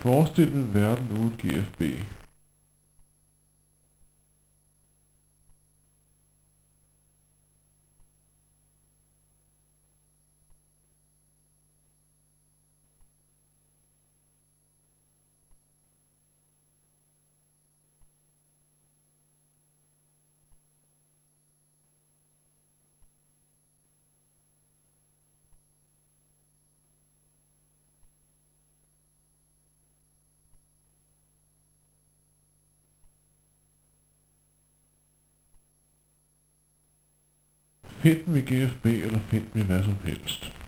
Forestil en verden uden GFB. Find dem i GFB eller find dem i hvad som helst.